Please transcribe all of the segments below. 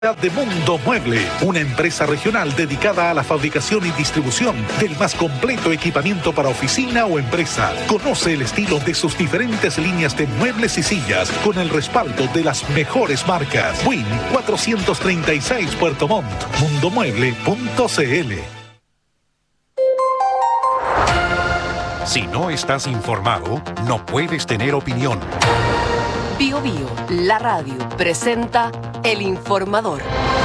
De Mundo Mueble, una empresa regional dedicada a la fabricación y distribución del más completo equipamiento para oficina o empresa. Conoce el estilo de sus diferentes líneas de muebles y sillas con el respaldo de las mejores marcas. Win 436 Puerto Montt, mundomueble.cl. Si no estás informado, no puedes tener opinión. Bío Bío, la radio, presenta El Informador.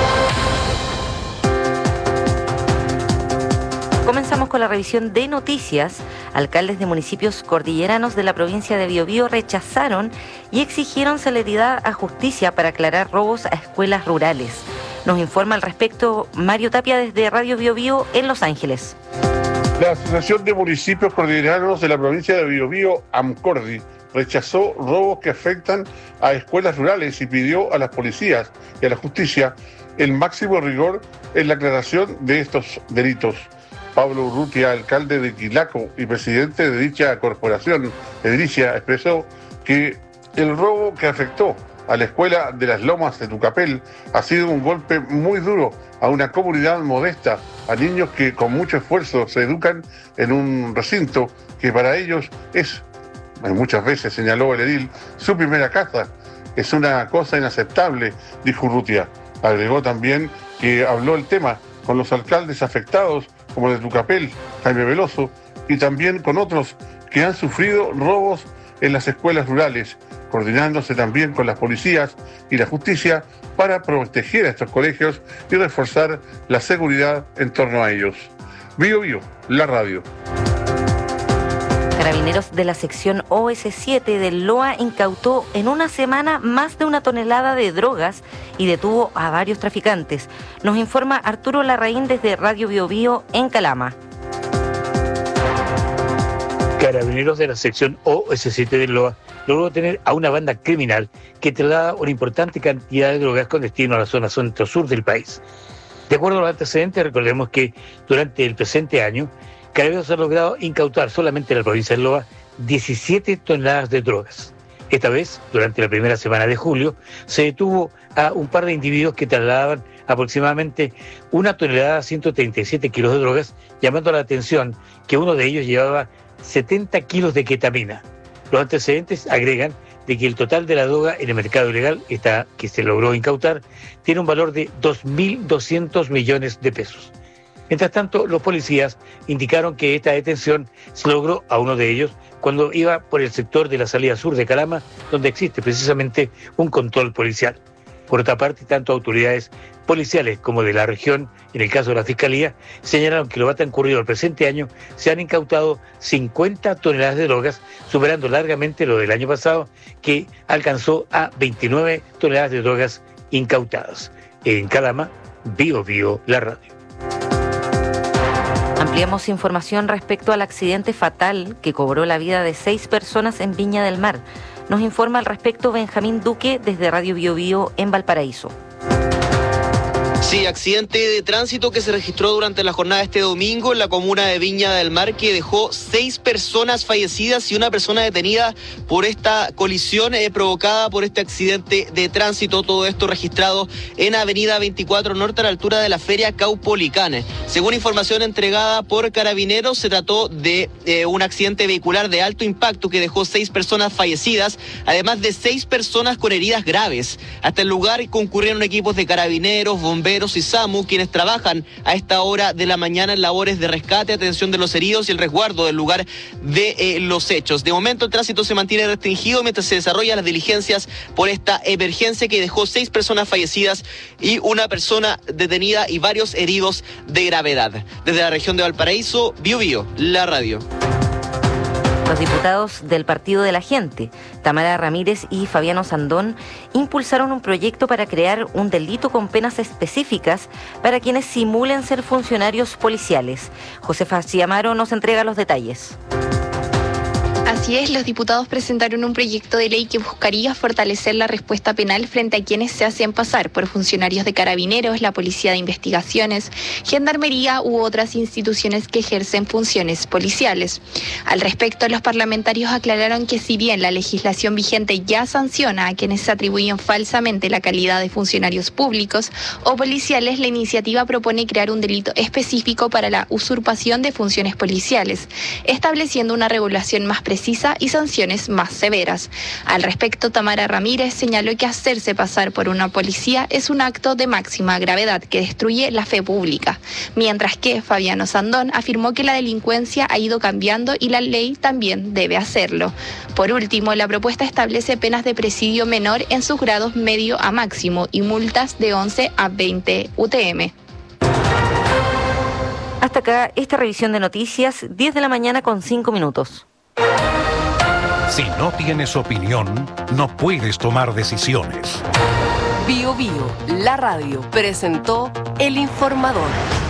Comenzamos con la revisión de noticias. Alcaldes de municipios cordilleranos de la provincia de Biobío rechazaron y exigieron celeridad a justicia para aclarar robos a escuelas rurales. Nos informa al respecto Mario Tapia desde Radio Biobío en Los Ángeles. La Asociación de Municipios Cordilleranos de la provincia de Biobío, AMCORDI, rechazó robos que afectan a escuelas rurales y pidió a las policías y a la justicia el máximo rigor en la aclaración de estos delitos. Pablo Urrutia, alcalde de Quilaco y presidente de dicha corporación, Edilicia, expresó que el robo que afectó a la escuela de las Lomas de Tucapel ha sido un golpe muy duro a una comunidad modesta, a niños que con mucho esfuerzo se educan en un recinto que para ellos es, muchas veces señaló el edil, su primera casa. Es una cosa inaceptable, dijo Urrutia. Agregó también que habló el tema con los alcaldes afectados, como el de Tucapel, Jaime Veloso, y también con otros que han sufrido robos en las escuelas rurales, coordinándose también con las policías y la justicia para proteger a estos colegios y reforzar la seguridad en torno a ellos. Bío Bío, la radio. Carabineros de la sección OS7 del LOA incautó en una semana más de 1 tonelada de drogas y detuvo a varios traficantes. Nos informa Arturo Larraín desde Radio Biobío en Calama. Carabineros de la sección OS7 del LOA logró detener a una banda criminal que traslada una importante cantidad de drogas con destino a la zona centro-sur del país. De acuerdo a los antecedentes, recordemos que durante el presente año, Carabineros ha logrado incautar solamente en la provincia de Loa 17 toneladas de drogas. Esta vez, durante la primera semana de julio, se detuvo a un par de individuos que trasladaban aproximadamente 1 tonelada 137 kilos de drogas, llamando la atención que uno de ellos llevaba 70 kilos de ketamina. Los antecedentes agregan de que el total de la droga en el mercado ilegal, que se logró incautar, tiene un valor de 2.200 millones de pesos. Mientras tanto, los policías indicaron que esta detención se logró a uno de ellos cuando iba por el sector de la salida sur de Calama, donde existe precisamente un control policial. Por otra parte, tanto autoridades policiales como de la región, en el caso de la Fiscalía, señalaron que lo que ha transcurrido el presente año se han incautado 50 toneladas de drogas, superando largamente lo del año pasado, que alcanzó a 29 toneladas de drogas incautadas. En Calama, Bío Bío, la radio. Ampliamos información respecto al accidente fatal que cobró la vida de 6 personas en Viña del Mar. Nos informa al respecto Benjamín Duque desde Radio Biobío en Valparaíso. Sí, accidente de tránsito que se registró durante la jornada de este domingo en la comuna de Viña del Mar, que dejó 6 personas fallecidas y 1 persona detenida por esta colisión provocada por este accidente de tránsito. Todo esto registrado en Avenida 24 Norte a la altura de la Feria Caupolicán. Según información entregada por Carabineros, se trató de un accidente vehicular de alto impacto que dejó 6 personas fallecidas, además de 6 personas con heridas graves. Hasta el lugar concurrieron equipos de Carabineros, bomberos y SAMU, quienes trabajan a esta hora de la mañana en labores de rescate, atención de los heridos y el resguardo del lugar de los hechos. De momento el tránsito se mantiene restringido mientras se desarrollan las diligencias por esta emergencia que dejó 6 personas fallecidas y 1 persona detenida y varios heridos de gravedad. Desde la región de Valparaíso, Bío Bío, la radio. Los diputados del Partido de la Gente, Tamara Ramírez y Fabiano Sandón, impulsaron un proyecto para crear un delito con penas específicas para quienes simulen ser funcionarios policiales. Josefa Ciamaro nos entrega los detalles. Así es, los diputados presentaron un proyecto de ley que buscaría fortalecer la respuesta penal frente a quienes se hacen pasar por funcionarios de Carabineros, la Policía de Investigaciones, Gendarmería u otras instituciones que ejercen funciones policiales. Al respecto, los parlamentarios aclararon que si bien la legislación vigente ya sanciona a quienes se atribuyen falsamente la calidad de funcionarios públicos o policiales, la iniciativa propone crear un delito específico para la usurpación de funciones policiales, estableciendo una regulación más precisa y sanciones más severas. Al respecto, Tamara Ramírez señaló que hacerse pasar por una policía es un acto de máxima gravedad que destruye la fe pública, mientras que Fabiano Sandón afirmó que la delincuencia ha ido cambiando y la ley también debe hacerlo. Por último, la propuesta establece penas de presidio menor en sus grados medio a máximo y multas de 11 a 20 UTM. Hasta acá esta revisión de noticias, 10 de la mañana con 5 minutos. Si no tienes opinión, no puedes tomar decisiones. Bio Bio, la radio, presentó El Informador.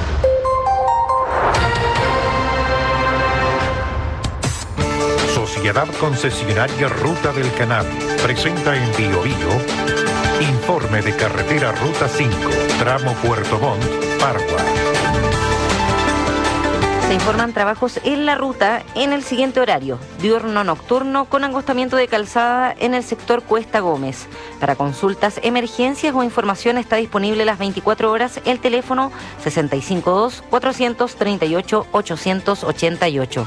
Sociedad Concesionaria Ruta del Canal presenta en Bio Bio informe de carretera Ruta 5, tramo Puerto Montt, Pargua. Se informan trabajos en la ruta en el siguiente horario: diurno-nocturno con angostamiento de calzada en el sector Cuesta Gómez. Para consultas, emergencias o información está disponible las 24 horas el teléfono 652-438-888.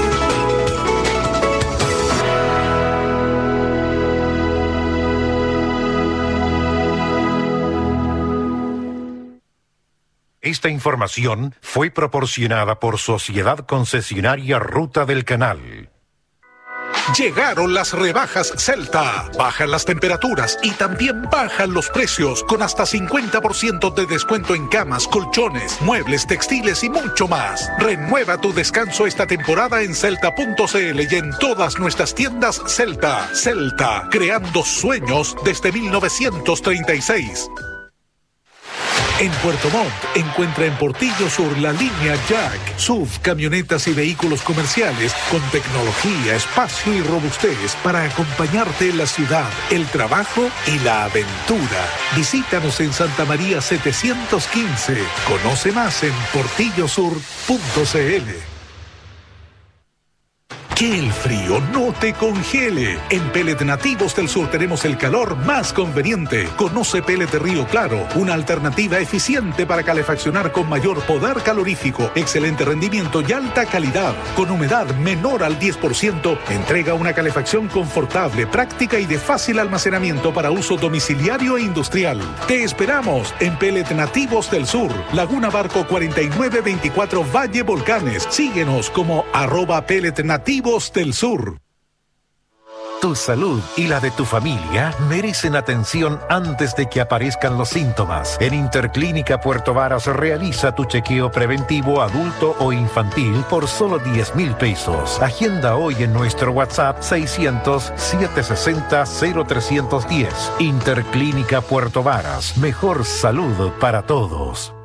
Esta información fue proporcionada por Sociedad Concesionaria Ruta del Canal. Llegaron las rebajas Celta. Bajan las temperaturas y también bajan los precios con hasta 50% de descuento en camas, colchones, muebles, textiles y mucho más. Renueva tu descanso esta temporada en Celta.cl y en todas nuestras tiendas Celta. Celta, creando sueños desde 1936. En Puerto Montt, encuentra en Portillo Sur la línea Jack, SUV, camionetas y vehículos comerciales con tecnología, espacio y robustez para acompañarte en la ciudad, el trabajo y la aventura. Visítanos en Santa María 715. Conoce más en portillosur.cl. Que el frío no te congele. En Pellet Nativos del Sur tenemos el calor más conveniente. Conoce Pellet Río Claro, una alternativa eficiente para calefaccionar con mayor poder calorífico, excelente rendimiento y alta calidad. Con humedad menor al 10%, entrega una calefacción confortable, práctica y de fácil almacenamiento para uso domiciliario e industrial. Te esperamos en Pellet Nativos del Sur, Laguna Barco 4924 Valle Volcanes. Síguenos como @pelletnativos del Sur. Tu salud y la de tu familia merecen atención antes de que aparezcan los síntomas. En Interclínica Puerto Varas realiza tu chequeo preventivo adulto o infantil por solo 10.000 pesos. Agenda hoy en nuestro WhatsApp 600-760-0310. Interclínica Puerto Varas. Mejor salud para todos.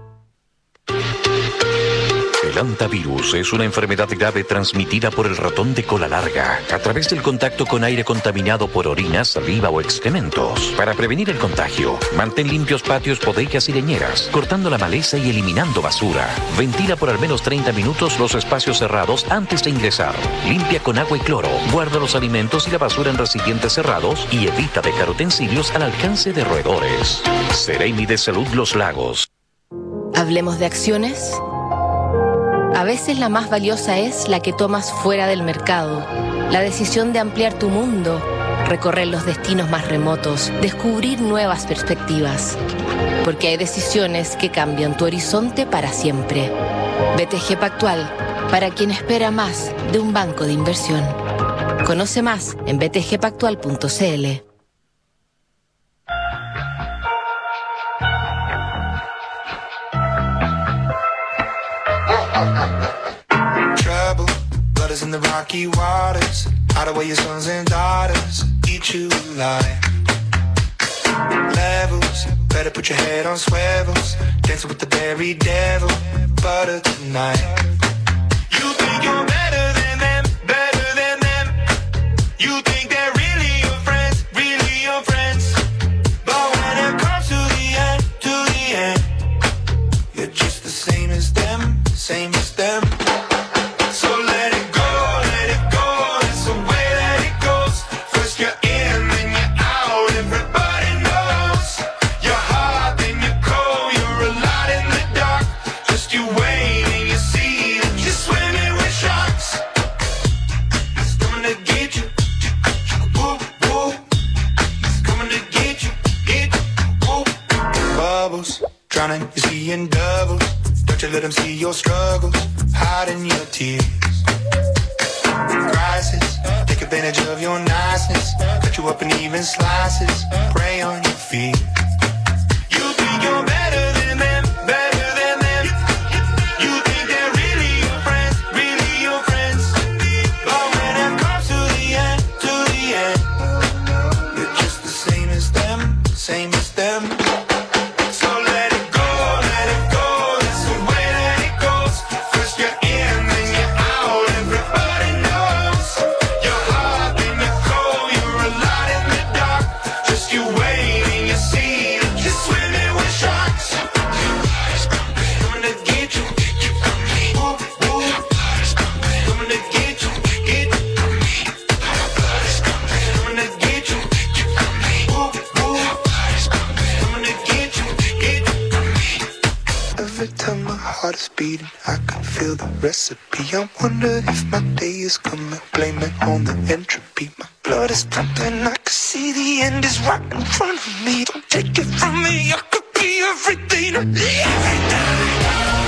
El hantavirus es una enfermedad grave transmitida por el ratón de cola larga a través del contacto con aire contaminado por orina, saliva o excrementos. Para prevenir el contagio, mantén limpios patios, bodegas y leñeras, cortando la maleza y eliminando basura. Ventila por al menos 30 minutos los espacios cerrados antes de ingresar. Limpia con agua y cloro. Guarda los alimentos y la basura en recipientes cerrados y evita dejar utensilios al alcance de roedores. Seremi de Salud Los Lagos. Hablemos de acciones. A veces la más valiosa es la que tomas fuera del mercado. La decisión de ampliar tu mundo, recorrer los destinos más remotos, descubrir nuevas perspectivas. Porque hay decisiones que cambian tu horizonte para siempre. BTG Pactual, para quien espera más de un banco de inversión. Conoce más en btgpactual.cl. Trouble, blood is in the rocky waters. Hide away your sons and daughters, eat you alive. Levels, better put your head on swivels. Dancing with the very devil, butter tonight. You think you're better than them, You think they're really your friends, really your friends. But when it comes to the end, you're just the same as them, same as them. So let it go, that's the way that it goes. First you're in, then you're out, everybody knows. You're hot, then you're cold, you're a lot in the dark. Just you wait and you see that you're swimming with sharks. It's coming to get you, whoop, whoop. It's coming to get you, whoop. Bubbles, drowning, you're seeing doubles. Don't you let them see your struggles, hiding your tears. Crisis, take advantage of your niceness. Cut you up in even slices, prey on your feet. You think you're better than them, better than them. You think they're really your friends, really your friends. But when it comes to the end, you're just the same as them, same as them. So let it go, that's the way that it goes. First you're in, then you're out, everybody knows. You're hot, then you're cold, you're a lot in the dark. Just you wait and you see that you're swimming with sharks. Coming to get you, whoop, whoop. Coming to get you, coming to get you, whoop, whoop. Coming to get you, Every time my heart is beating, I can feel the recipe. I wonder if my day is coming, blame it on the entropy. My blood is pumping, I can see the end is right in front of me. Don't take it from me, I could be everything to me, everything.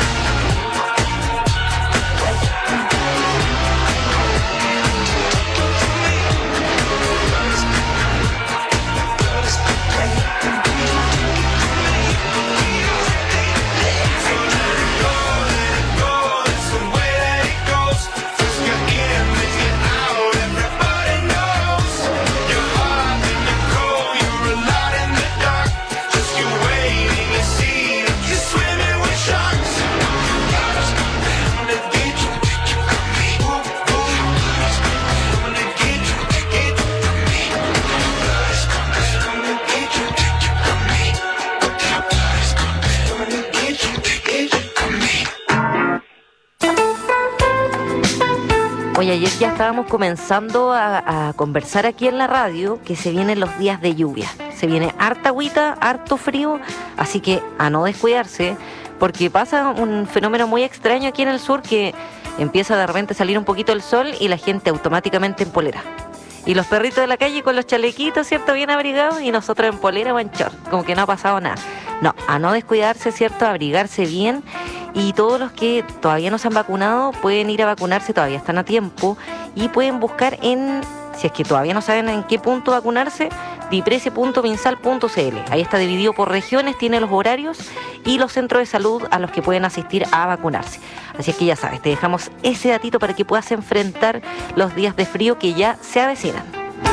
Oye, ayer ya estábamos comenzando a conversar aquí en la radio que se vienen los días de lluvia. Se viene harta agüita, harto frío, así que a no descuidarse, porque pasa un fenómeno muy extraño aquí en el sur que empieza de repente a salir un poquito el sol y la gente automáticamente en polera. Y los perritos de la calle con los chalequitos, ¿cierto? Bien abrigados, y nosotros en polera o en short, como que no ha pasado nada. No, a no descuidarse, ¿cierto? A abrigarse bien. Y todos los que todavía no se han vacunado pueden ir a vacunarse, todavía están a tiempo, y pueden buscar si es que todavía no saben en qué punto vacunarse, diprese.minsal.cl. Ahí está dividido por regiones, tiene los horarios y los centros de salud a los que pueden asistir a vacunarse. Así es que ya sabes, te dejamos ese datito para que puedas enfrentar los días de frío que ya se avecinan.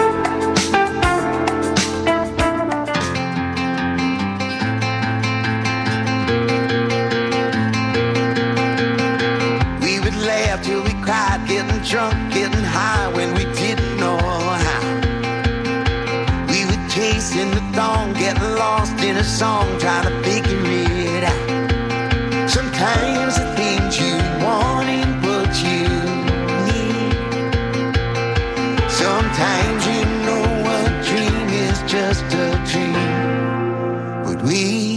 Till we cried, getting drunk, getting high when we didn't know how. We were chasing the dawn, getting lost in a song, trying to figure it out. Sometimes the things you want ain't what you need. Sometimes you know a dream is just a dream. But we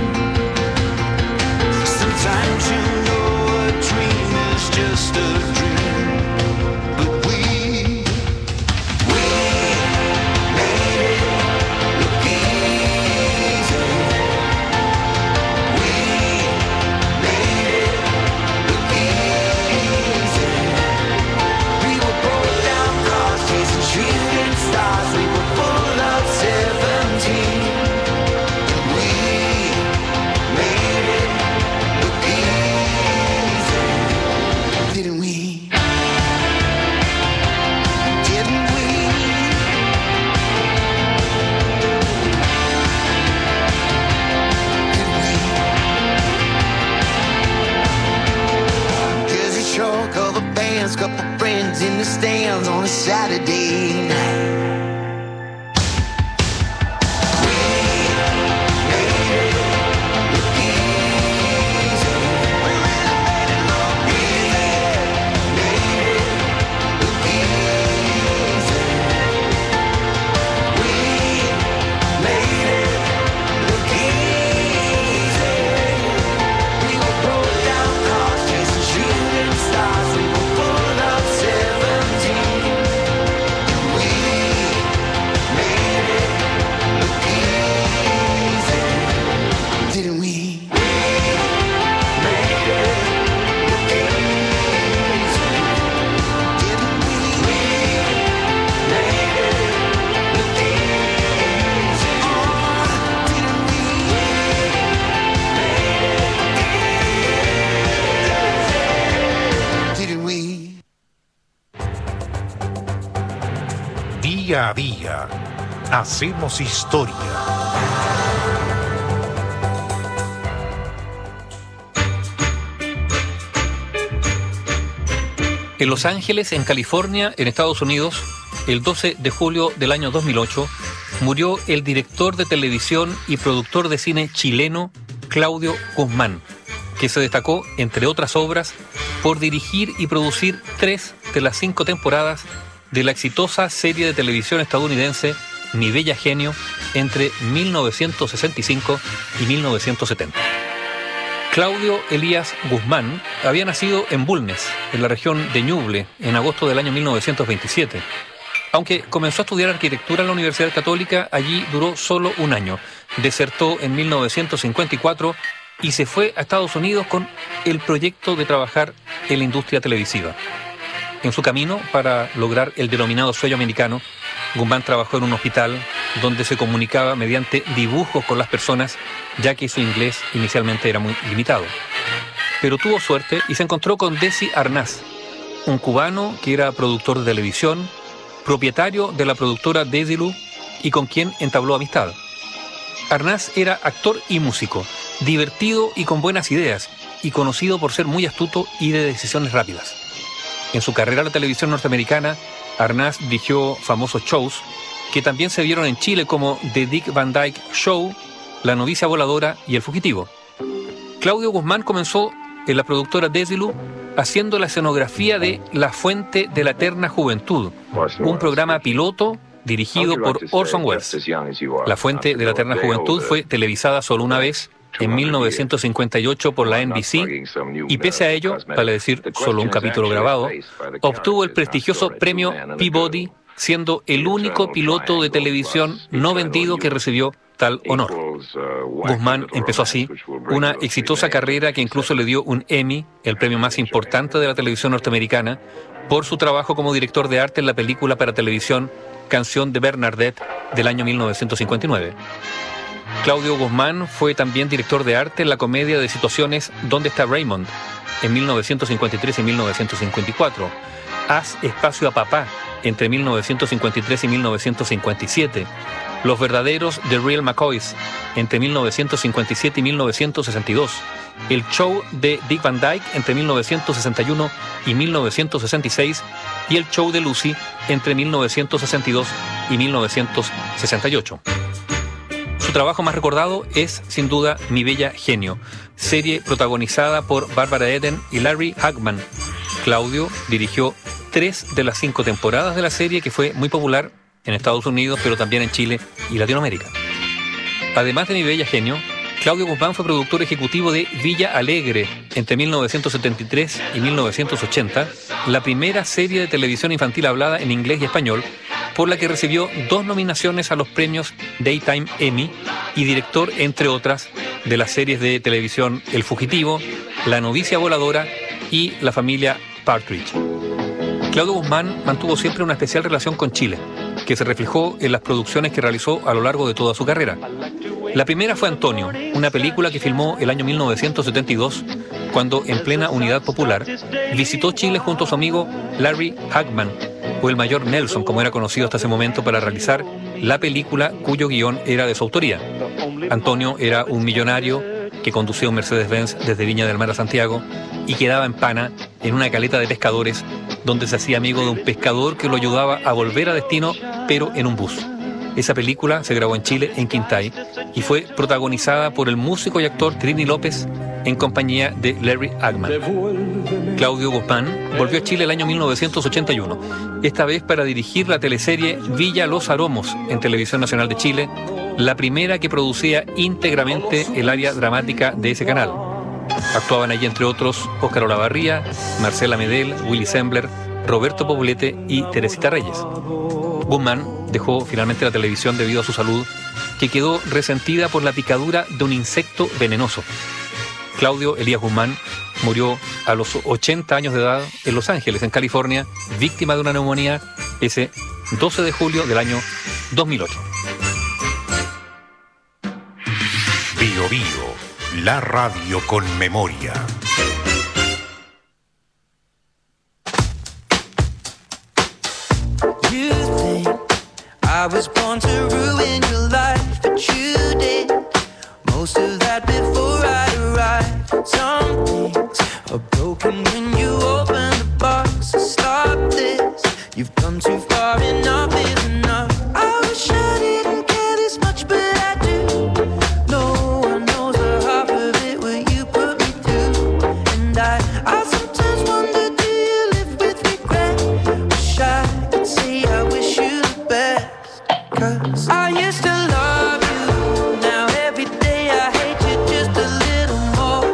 just a dream. Saturday night. Día a día, hacemos historia. En Los Ángeles, en California, en Estados Unidos, el 12 de julio del año 2008, murió el director de televisión y productor de cine chileno Claudio Guzmán, que se destacó, entre otras obras, por dirigir y producir 3 de las 5 temporadas de la exitosa serie de televisión estadounidense Mi Bella Genio entre 1965 y 1970. Claudio Elías Guzmán había nacido en Bulnes, en la región de Ñuble, en agosto del año 1927. Aunque comenzó a estudiar arquitectura en la Universidad Católica, allí duró solo un año. Desertó en 1954 y se fue a Estados Unidos con el proyecto de trabajar en la industria televisiva. En su camino para lograr el denominado sueño americano, Guzmán trabajó en un hospital donde se comunicaba mediante dibujos con las personas, ya que su inglés inicialmente era muy limitado. Pero tuvo suerte y se encontró con Desi Arnaz, un cubano que era productor de televisión, propietario de la productora Desilu y con quien entabló amistad. Arnaz era actor y músico, divertido y con buenas ideas, y conocido por ser muy astuto y de decisiones rápidas. En su carrera en la televisión norteamericana, Arnaz dirigió famosos shows que también se vieron en Chile como The Dick Van Dyke Show, La Novicia Voladora y El Fugitivo. Claudio Guzmán comenzó en la productora Desilu haciendo la escenografía de La Fuente de la Eterna Juventud, un programa piloto dirigido por Orson Welles. La Fuente de la Eterna Juventud fue televisada solo una vez, en 1958 por la NBC, y pese a ello, vale decir, solo un capítulo grabado, obtuvo el prestigioso premio Peabody, siendo el único piloto de televisión no vendido que recibió tal honor. Guzmán empezó así una exitosa carrera que incluso le dio un Emmy, el premio más importante de la televisión norteamericana, por su trabajo como director de arte en la película para televisión Canción de Bernadette del año 1959. Claudio Guzmán fue también director de arte en la comedia de situaciones ¿Dónde está Raymond?, en 1953 y 1954, Haz espacio a papá, entre 1953 y 1957, Los verdaderos The Real McCoys, entre 1957 y 1962, El show de Dick Van Dyke, entre 1961 y 1966, y El show de Lucy, entre 1962 y 1968. Su trabajo más recordado es, sin duda, Mi Bella Genio, serie protagonizada por Barbara Eden y Larry Hagman. Claudio dirigió 3 de las 5 temporadas de la serie, que fue muy popular en Estados Unidos, pero también en Chile y Latinoamérica. Además de Mi Bella Genio, Claudio Guzmán fue productor ejecutivo de Villa Alegre entre 1973 y 1980, la primera serie de televisión infantil hablada en inglés y español, por la que recibió 2 nominaciones a los premios Daytime Emmy, y director, entre otras, de las series de televisión El Fugitivo, La Novicia Voladora y La Familia Partridge. Claudio Guzmán mantuvo siempre una especial relación con Chile, que se reflejó en las producciones que realizó a lo largo de toda su carrera. La primera fue Antonio, una película que filmó el año 1972, cuando, en plena Unidad Popular, visitó Chile junto a su amigo Larry Hagman, o el Mayor Nelson, como era conocido hasta ese momento, para realizar la película cuyo guión era de su autoría. Antonio era un millonario que conducía un Mercedes-Benz desde Viña del Mar a Santiago y quedaba en Pana, en una caleta de pescadores, donde se hacía amigo de un pescador que lo ayudaba a volver a destino, pero en un bus. Esa película se grabó en Chile, en Quintay, y fue protagonizada por el músico y actor Trini López en compañía de Larry Agman. Claudio Guzmán volvió a Chile el año 1981, esta vez para dirigir la teleserie Villa Los Aromos en Televisión Nacional de Chile, la primera que producía íntegramente el área dramática de ese canal. Actuaban allí, entre otros, Óscar Olavarría, Marcela Medel, Willy Sembler, Roberto Poblete y Teresita Reyes. Guzmán dejó finalmente la televisión debido a su salud, que quedó resentida por la picadura de un insecto venenoso. Claudio Elías Guzmán murió a los 80 años de edad en Los Ángeles, en California, víctima de una neumonía ese 12 de julio del año 2008. Bio Bio, la radio con memoria. You think I was born to ruin your life, but you did most of that before I arrived. Some things are broken when you open the box. So stop this, you've come too far, enough is enough. I wish I didn't care this much, but I do. No one knows the half of it, what you put me through. And I sometimes wonder, do you live with regret? Wish I could say I wish you the best, 'cause I used to love you. Now every day I hate you just a little more.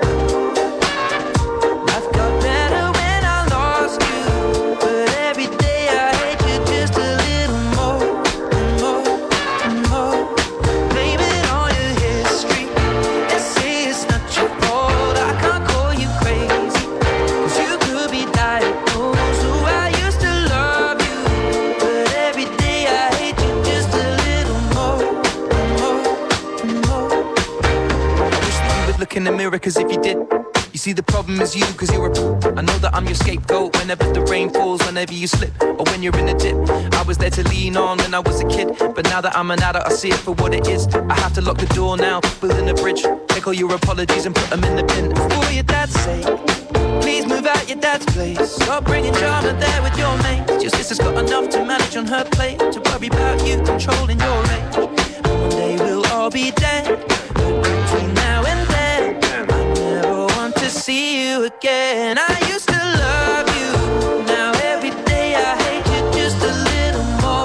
Life got better when I lost you, but every day I hate you just a little more and more and more. Blame it on your history and say it's not your fault. I can't call you crazy, 'cause you could be diagnosed. Oh, I used to love you, but every day I hate you just a little more and more and more. I wish that you would look in the mirror, cause if you did, you see the problem is you, cause you're I know that I'm your scapegoat whenever the rain falls, whenever you slip, or when you're in a dip. I was there to lean on when I was a kid, but now that I'm an adult I see it for what it is. I have to lock the door now, building a bridge. Take all your apologies and put them in the bin. For your dad's sake, please move out your dad's place. Stop bringing drama there with your mates. Your sister's got enough to manage on her plate, to worry about you controlling your age. And one day we'll all be dead, but between now and then I never want to see you again. I used to love you, now every day I hate you just a little more.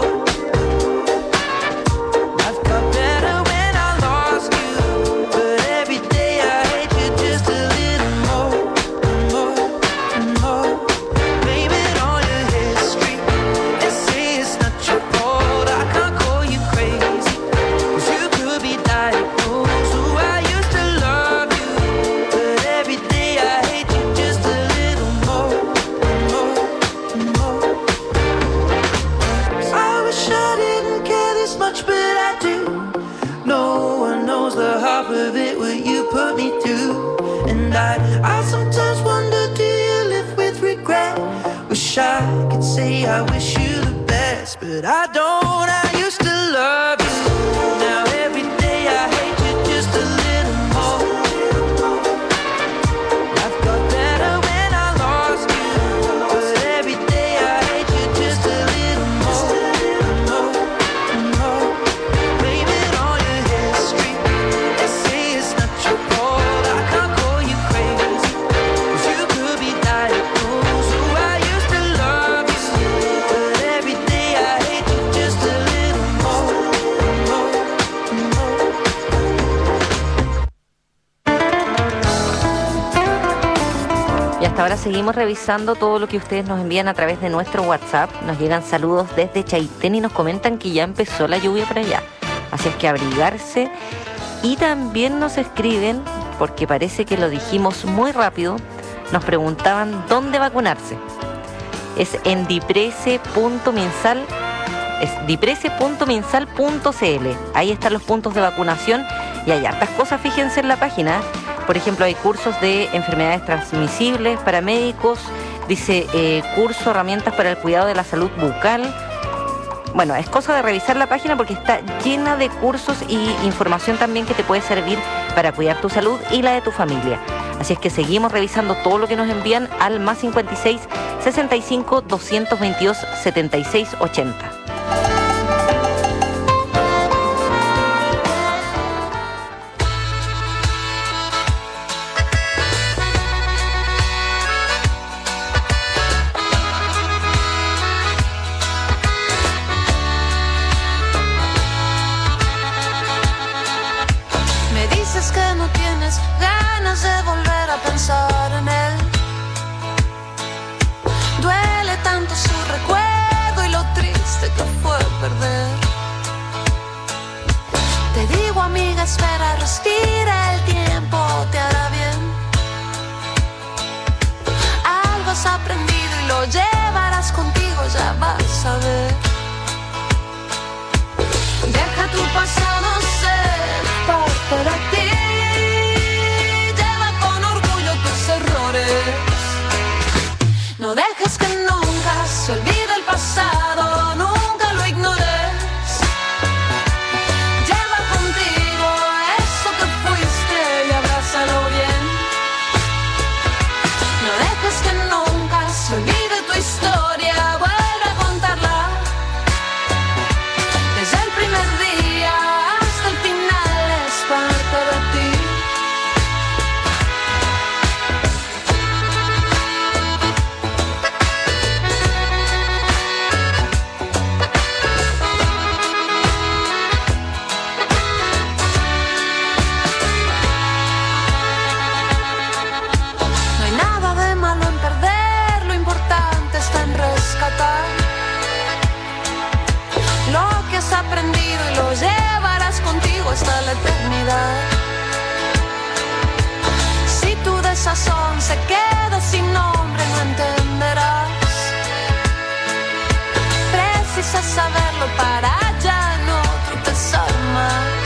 Life got better when I lost you, but every day I hate you just a little more and more and more. Blame it on your history and say it's not your fault. I can't call you crazy, 'cause you could be diagnosed. Oh, I used to love you, but every day I hate you just a little more and more and more. I wish I didn't care this much, but I do. No one knows the half of it, what you put me through. And I sometimes wonder, do you live with regret? Wish I could say I wish you the best, but I don't. I used to love you, now every day I hate you just a little more. Life got better when I lost you, but every day I hate you just a little more and more and more. Blame it on your history and say it's not your fault. I can't call you crazy, 'cause you could be diagnosed. Oh, I used to love you, but every day I hate you just a little more and more and more. Y hasta ahora seguimos revisando todo lo que ustedes nos envían a través de nuestro WhatsApp. Nos llegan saludos desde Chaitén y nos comentan que ya empezó la lluvia por allá. Así es que abrigarse. Y también nos escriben, porque parece que lo dijimos muy rápido, nos preguntaban dónde vacunarse. Es en diprese.minsal, es diprese.minsal.cl. Ahí están los puntos de vacunación y hay hartas cosas, fíjense en la página. Por ejemplo, hay cursos de enfermedades transmisibles para médicos, dice curso herramientas para el cuidado de la salud bucal. bueno, es cosa de revisar la página porque está llena de cursos y información también que te puede servir para cuidar tu salud y la de tu familia. Así es que seguimos revisando todo lo que nos envían al más 56 65 222 76 80. Me dices que no tienes ganas de volver a pensar en él. Duele tanto su recuerdo y lo triste que fue perder. Te digo, amiga, espera, respira, el tiempo te hará bien. Algo has aprendido y lo llevarás contigo, ya vas a ver. Deja tu pasado ser parte de ti. Lleva con orgullo tus errores. No dejes que nunca se olvide el pasado, nunca lo ignores. Lleva contigo eso que fuiste y abrázalo bien. No dejes que nunca se olvide tu historia, vuelve a contarla. Desde el primer día hasta el final es parte de ti. No hay nada de malo en perder, lo importante está en rescatar lo que has aprendido y lo llevarás contigo hasta la eternidad. Si tu desazón se queda sin nombre, no entenderás. Precisas saberlo para ya no tropezar más.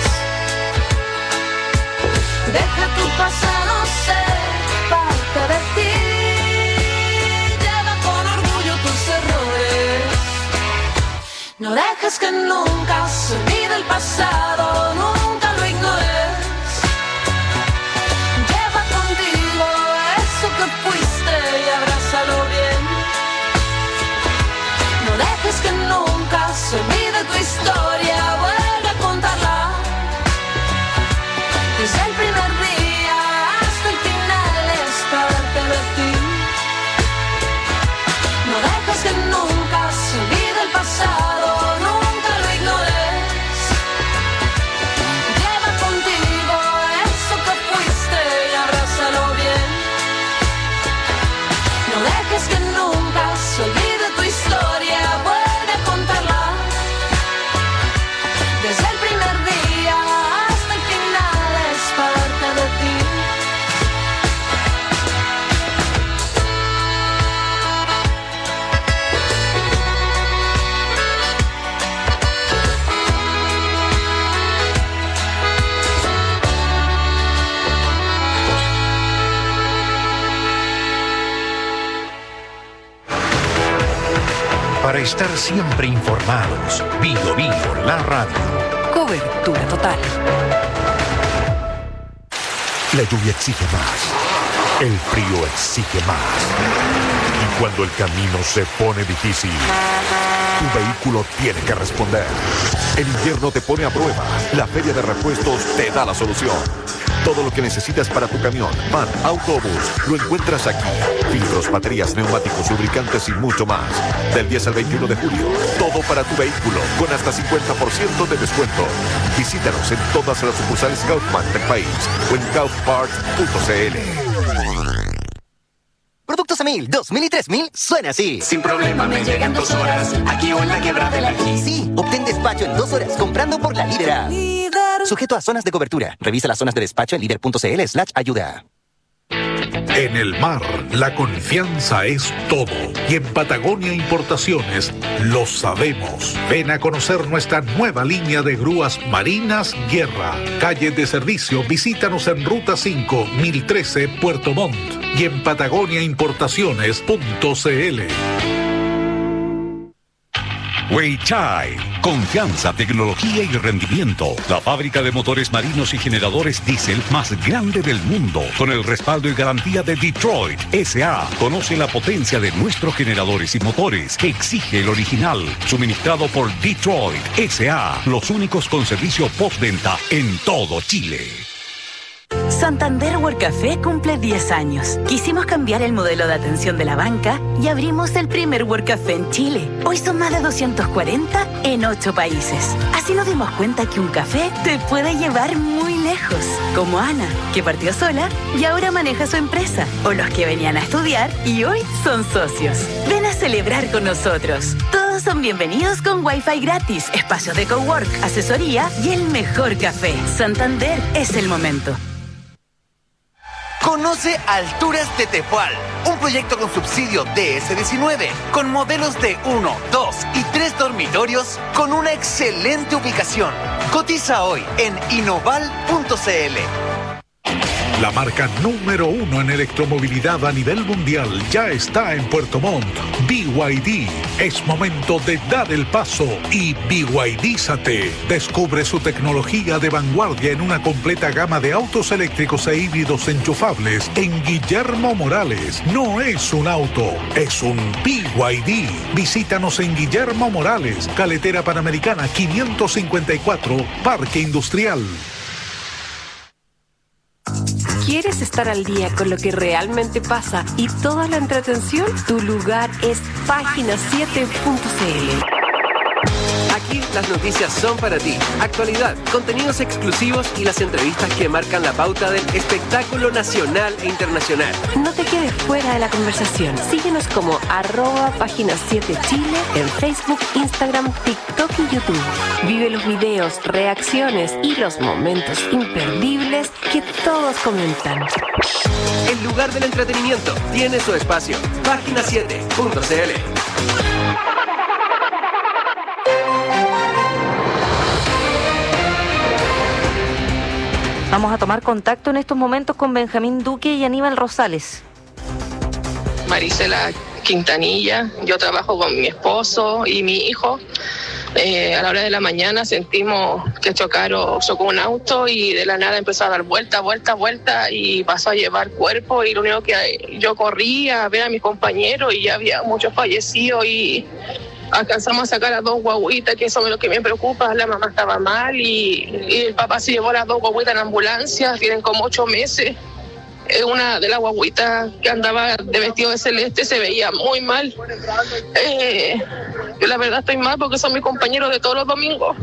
Deja tu pasado ser parte de ti. Lleva con orgullo tus errores. No dejes que nunca se olvide el pasado, nunca lo ignores. Lleva contigo eso que fuiste y abrázalo bien. No dejes que nunca se olvide tu historia, vuelve a contarla. Desde el primer día hasta el final es parte de ti. No dejes que nunca se olvide el pasado, nunca lo ignores. Lleva contigo eso que fuiste y abrázalo bien. No dejes que nunca se olvide tu historia, vuelve a contarla. Desde el primer día hasta el final es parte de ti. Para estar siempre informados, Bio la radio. Cobertura total. La lluvia exige más. El frío exige más. Y cuando el camino se pone difícil, tu vehículo tiene que responder. El invierno te pone a prueba. La Feria de Repuestos te da la solución. Todo lo que necesitas para tu camión, van, autobús, lo encuentras aquí. Filtros, baterías, neumáticos, lubricantes y mucho más. Del 10 al 21 de julio, todo para tu vehículo, con hasta 50% de descuento. Visítanos en todas las sucursales Kaufman del país o en kaufpart.cl. Productos Emil 2000 y 3000 suena así. Sin problema me llegan 2 horas, aquí o en la quebrada del Ají. Sí, obtén despacho en 2 horas comprando por la Líder app. Sujeto a zonas de cobertura. Revisa las zonas de despacho en líder.cl/ayuda. En el mar, la confianza es todo. Y en Patagonia Importaciones lo sabemos. Ven a conocer nuestra nueva línea de grúas marinas Guerra. Calle de servicio, visítanos en Ruta 5, 1013, Puerto Montt. Y en patagoniaimportaciones.cl. Weichai, confianza, tecnología y rendimiento. La fábrica de motores marinos y generadores diésel más grande del mundo, con el respaldo y garantía de Detroit S.A. Conoce la potencia de nuestros generadores y motores. Exige el original, suministrado por Detroit S.A. Los únicos con servicio postventa en todo Chile. Santander Workcafé cumple 10 años. Quisimos cambiar el modelo de atención de la banca y abrimos el primer Workcafé en Chile. Hoy son más de 240 en 8 países. Así nos dimos cuenta que un café te puede llevar muy lejos. Como Ana, que partió sola y ahora maneja su empresa. O los que venían a estudiar y hoy son socios. Ven a celebrar con nosotros. Todos son bienvenidos con Wi-Fi gratis, espacios de cowork, asesoría y el mejor café. Santander es el momento. Conoce Alturas de Tepual, un proyecto con subsidio DS-19, con modelos de 1, 2 y 3 dormitorios, con una excelente ubicación. Cotiza hoy en Innoval.cl. La marca número 1 en electromovilidad a nivel mundial ya está en Puerto Montt. BYD. Es momento de dar el paso y BYDízate. Descubre su tecnología de vanguardia en una completa gama de autos eléctricos e híbridos enchufables en Guillermo Morales. No es un auto, es un BYD. Visítanos en Guillermo Morales, Carretera Panamericana 554, Parque Industrial. ¿Quieres estar al día con lo que realmente pasa y toda la entretención? Tu lugar es Página7.cl. Aquí las noticias son para ti. Actualidad, contenidos exclusivos y las entrevistas que marcan la pauta del espectáculo nacional e internacional. No te quedes fuera de la conversación. Síguenos como @Página7Chile en Facebook, Instagram, TikTok y YouTube. Vive los videos, reacciones y los momentos imperdibles que todos comentan. El lugar del entretenimiento tiene su espacio. Página7.cl. Vamos a tomar contacto en estos momentos con Benjamín Duque y Aníbal Rosales. Marisela Quintanilla, yo trabajo con mi esposo y mi hijo. A la hora de la mañana sentimos que chocó un auto y de la nada empezó a dar vuelta y pasó a llevar cuerpo, y lo único que yo corría a ver a mis compañeros y ya había muchos fallecidos y alcanzamos a sacar a 2 guaguitas, que eso es lo que me preocupa. La mamá estaba mal y el papá se llevó a las 2 guaguitas en ambulancia, tienen como 8 meses. Una de las guaguitas que andaba de vestido de celeste se veía muy mal. Yo la verdad estoy mal porque son mis compañeros de todos los domingos.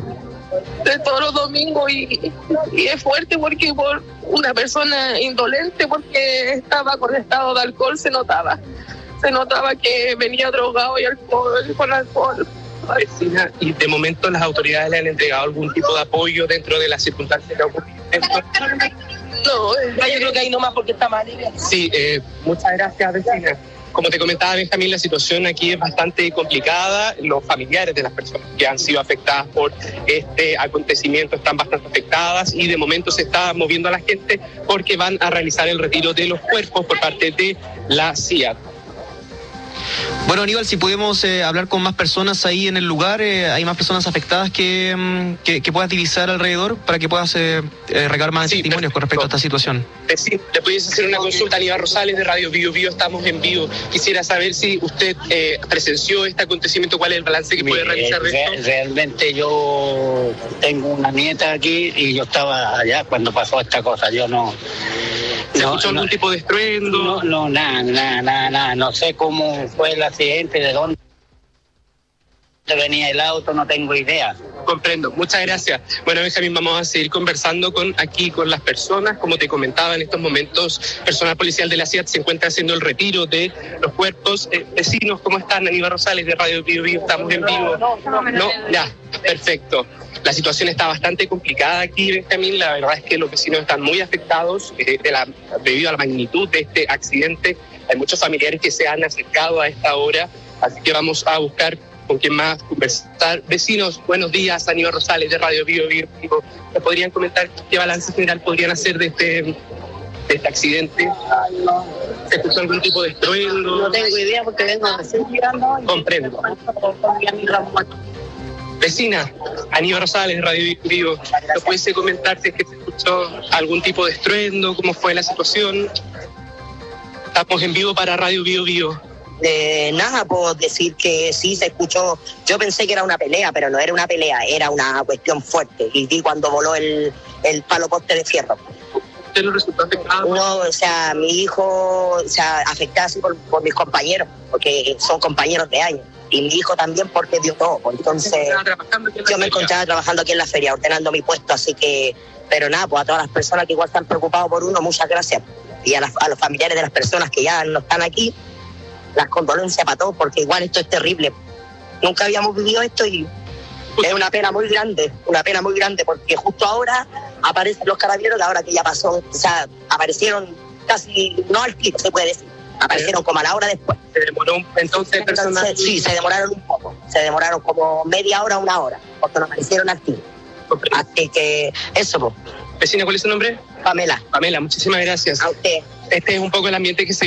Y es fuerte porque por una persona indolente, porque estaba con estado de alcohol, se notaba que venía drogado y con alcohol. Vecina, y de momento las autoridades le han entregado algún tipo de apoyo dentro de las circunstancias que ocurren. No, yo creo que ahí nomás porque está mal. Sí, muchas gracias, vecina. Como te comentaba, Benjamín, la situación aquí es bastante complicada. Los familiares de las personas que han sido afectadas por este acontecimiento están bastante afectadas y de momento se está moviendo a la gente porque van a realizar el retiro de los cuerpos por parte de la CIA. Bueno, Aníbal, si podemos hablar con más personas ahí en el lugar, hay más personas afectadas que puedas divisar alrededor para que puedas recabar más testimonios con respecto a esta situación. Sí, le pudiese hacer una consulta a Aníbal Rosales de Radio Bio Bio, estamos en vivo. Quisiera saber si usted presenció este acontecimiento, cuál es el balance que puede realizar de esto. Realmente yo tengo una nieta aquí y yo estaba allá cuando pasó esta cosa, yo no... ¿Se escuchó algún tipo de estruendo? No, nada. No sé cómo fue el accidente, de dónde venía el auto, no tengo idea. Comprendo, muchas gracias. Bueno, Benjamín, vamos a seguir conversando con las personas. Como te comentaba, en estos momentos, personal policial de la CIAT se encuentra haciendo el retiro de los cuerpos. Vecinos, ¿cómo están? Aníbal Rosales de Radio Bio Bio, estamos en vivo. No, ya, perfecto. La situación está bastante complicada aquí, Benjamín. La verdad es que los vecinos están muy afectados debido a la magnitud de este accidente. Hay muchos familiares que se han acercado a esta hora, así que vamos a buscar con quien más conversar. Vecinos, buenos días, Aníbal Rosales de Radio Bio Bio. ¿Me podrían comentar qué balance general podrían hacer de este accidente? ¿Se escuchó algún tipo de estruendo? No tengo idea porque vengo recién llegando. Comprendo. Vecina, Aníbal Rosales, de Radio Vivo, ¿nos pudiese comentar si es que se escuchó algún tipo de estruendo? ¿Cómo fue la situación? Estamos en vivo para Radio Vivo. Nada, puedo decir que sí se escuchó. Yo pensé que era una pelea, pero no era una pelea, era una cuestión fuerte. Y vi cuando voló el palo poste de fierro. ¿Usted no resultó afectado? No, o sea, mi hijo, o sea, afectado así por mis compañeros, porque son compañeros de años. Y mi hijo también porque dio todo. Entonces, yo me encontraba trabajando aquí en la feria, ordenando mi puesto, así que... Pero nada, pues a todas las personas que igual están preocupados por uno, muchas gracias. Y a los familiares de las personas que ya no están aquí, las condolencias para todos, porque igual esto es terrible. Nunca habíamos vivido esto y es una pena muy grande, porque justo ahora aparecen los carabineros, ahora que ya pasó, o sea, aparecieron casi, no al tiro se puede decir, aparecieron como a la hora después. ¿Se demoró entonces personal? Sí, se demoraron un poco, se demoraron como media hora, una hora, porque no aparecieron al tiro. Así que eso, pues. Vecina, ¿cuál es su nombre? Pamela. Pamela, muchísimas gracias. A usted. Este es un poco el ambiente que se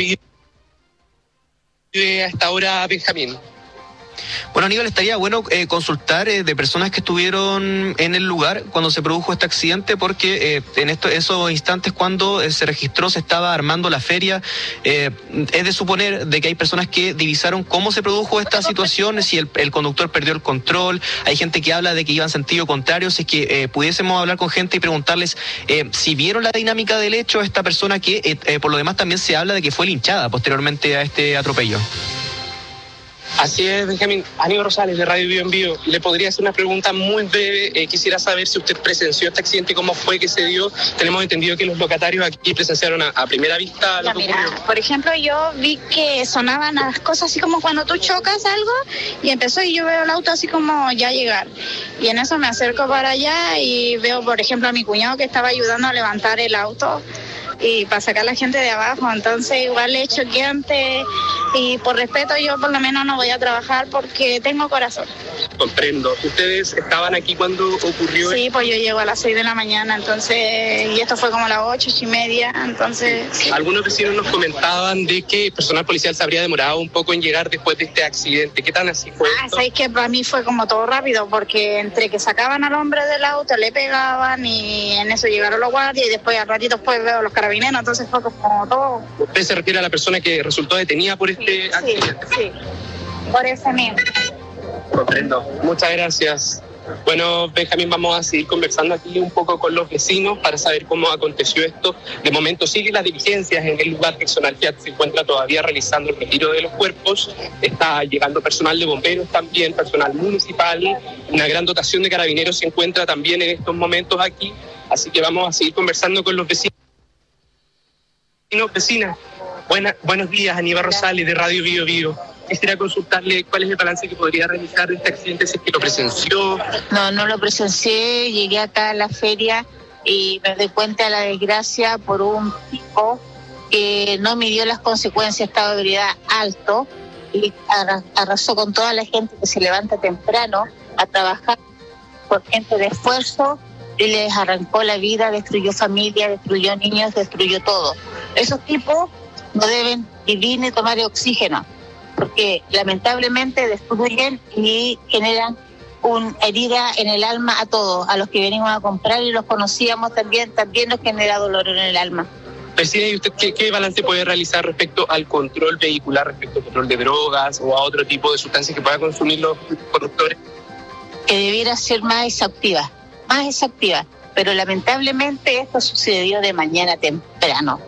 vive hasta ahora, Benjamín. Bueno, Aníbal, estaría bueno consultar de personas que estuvieron en el lugar cuando se produjo este accidente, porque en esos instantes cuando se registró, se estaba armando la feria, es de suponer de que hay personas que divisaron cómo se produjo esta situación, si el conductor perdió el control. Hay gente que habla de que iba en sentido contrario. Si es que pudiésemos hablar con gente y preguntarles si vieron la dinámica del hecho, esta persona que por lo demás también se habla de que fue linchada posteriormente a este atropello. Así es, Benjamín. Aníbal Rosales, de Radio Vivo. Le podría hacer una pregunta muy breve. Quisiera saber si usted presenció este accidente, cómo fue que se dio. Tenemos entendido que los locatarios aquí presenciaron a primera vista lo que ocurrió. Por ejemplo, yo vi que sonaban las cosas así como cuando tú chocas algo y empezó, y yo veo el auto así como ya llegar. Y en eso me acerco para allá y veo, por ejemplo, a mi cuñado que estaba ayudando a levantar el auto y para sacar a la gente de abajo. Entonces igual es choqueante y por respeto yo por lo menos no voy a trabajar porque tengo corazón. Comprendo. ¿Ustedes estaban aquí cuando ocurrió? Sí, pues yo llego a las 6 de la mañana, entonces, y esto fue como a las 8:30, entonces... Sí. Algunos vecinos nos comentaban de que el personal policial se habría demorado un poco en llegar después de este accidente. ¿Qué tan así fue esto? Sabéis que para mí fue como todo rápido, porque entre que sacaban al hombre del auto, le pegaban y en eso llegaron los guardias y después al ratito después veo los carabineros, entonces fue como todo... ¿Usted se refiere a la persona que resultó detenida por este accidente? Sí, por ese mismo. Comprendo. Muchas gracias. Bueno, Benjamín, vamos a seguir conversando aquí un poco con los vecinos para saber cómo aconteció esto. De momento siguen las diligencias en el lugar. Personal Fiat se encuentra todavía realizando el retiro de los cuerpos. Está llegando personal de bomberos también, personal municipal. Una gran dotación de carabineros se encuentra también en estos momentos aquí. Así que vamos a seguir conversando con los vecinos. Vecinas, buenos días, Aníbal Rosales, de Radio Vivo. Quisiera consultarle cuál es el balance que podría realizar de este accidente, si es que lo presenció. No lo presencié, llegué acá a la feria y me doy cuenta de la desgracia por un tipo que no midió las consecuencias, estaba de ebriedad alto y arrasó con toda la gente que se levanta temprano a trabajar por gente de esfuerzo y les arrancó la vida, destruyó familia, destruyó niños, destruyó todo. Esos tipos no deben vivir ni tomar oxígeno, porque lamentablemente destruyen y generan una herida en el alma a todos, a los que venimos a comprar y los conocíamos también nos genera dolor en el alma. Vecina, ¿y usted qué balance puede realizar respecto al control vehicular, respecto al control de drogas o a otro tipo de sustancias que puedan consumir los conductores? Que debiera ser más exhaustiva, pero lamentablemente esto sucedió de mañana temprano,